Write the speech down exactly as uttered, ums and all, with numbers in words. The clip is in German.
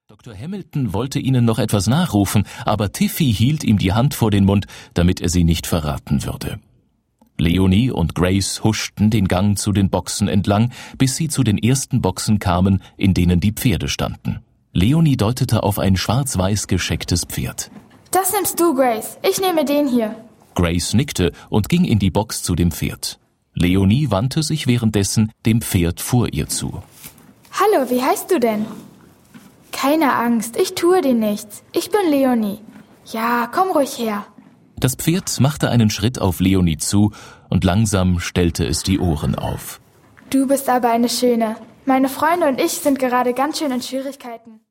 Doktor Hamilton wollte ihnen noch etwas nachrufen, aber Tiffy hielt ihm die Hand vor den Mund, damit er sie nicht verraten würde. Leonie und Grace huschten den Gang zu den Boxen entlang, bis sie zu den ersten Boxen kamen, in denen die Pferde standen. Leonie deutete auf ein schwarz-weiß geschecktes Pferd. Das nimmst du, Grace. Ich nehme den hier. Grace nickte und ging in die Box zu dem Pferd. Leonie wandte sich währenddessen dem Pferd vor ihr zu. Hallo, wie heißt du denn? Keine Angst, ich tue dir nichts. Ich bin Leonie. Ja, komm ruhig her. Das Pferd machte einen Schritt auf Leonie zu und langsam stellte es die Ohren auf. Du bist aber eine Schöne. Meine Freunde und ich sind gerade ganz schön in Schwierigkeiten.